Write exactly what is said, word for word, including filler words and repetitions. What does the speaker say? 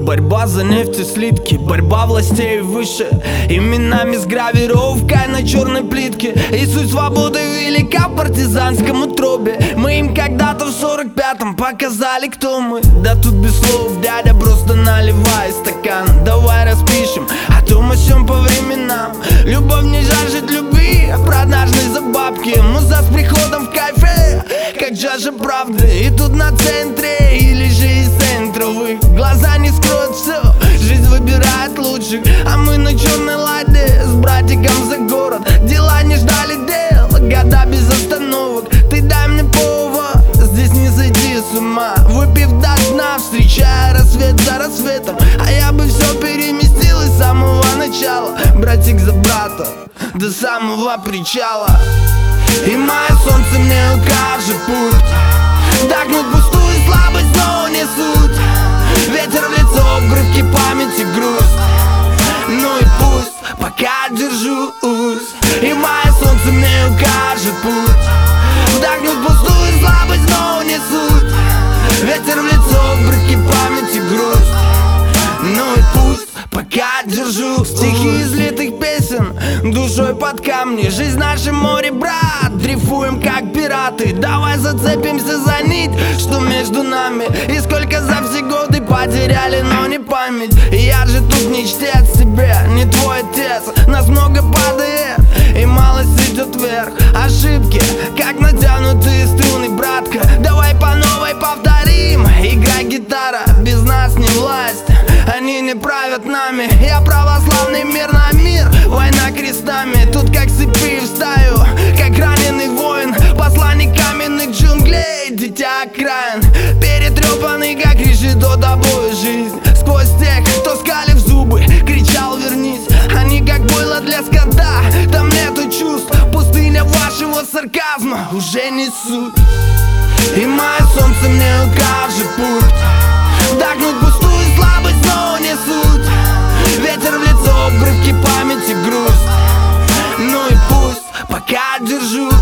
Борьба за нефтеслитки, борьба властей выше, именами с гравировкой на черной плитке. И суть свободы велика в партизанском утробе. Мы им когда-то в сорок пятом показали, кто мы. Да тут без слов, дядя, просто наливай стакан. Давай распишем о том, о сём по временам. Любовь не жаждет любви, продажной за бабки. Муза с приходом в кайфе, как жажда правды. И тут на центре, или же из центра вы. Глаза не скроют все, жизнь выбирает лучших. А мы на черной ладе с братиком за город. Дела не ждали дел, года без остановок. Ты дай мне повод, здесь не сойти с ума. Выпив до дна, встречая рассвет за рассветом. А я бы все переместил из самого начала. Братик за брата, до самого причала. И мое солнце мне укажет путь. Вдохнуть пустую слабость, но не суть. Ветер в лицо, в грудке памяти грусть. Ну и пусть, пока держусь. И мое солнце мне укажет путь. Вдохнуть пустую слабость, но не суть. Ветер в лицо, в грудке памяти грусть. Ну и пусть, пока держу. Стихи излитых песен, душой под камни. Жизнь наше море, брат, дрейфуем как пираты. Давай зацепимся за нить, что между нами. И сколько за все годы потеряли, но не память. И я же тут не чтец тебе, не твой отец. Нас много падает, и малость идет вверх. Ошибки, как натянутые струны, братка. Давай по новой повторим. Играй гитара, без нас не власть. Они не правят нами. Я православный мир на мир, война крестами. Тут как цепи в стаю, как раненый воин. Посланник каменных джунглей, дитя окраин. Перетрепанный, как решето тобой жизнь. Сквозь тех, кто скалив зубы, кричал вернись. Они как бойло для скота, там нету чувств. Пустыня вашего сарказма уже не суть. И мое солнце мне укажет путь. Вдохнуть пустую слабость, но не суть. Ветер в лицо, в грудке памяти грусть. Ну и пусть, пока держу.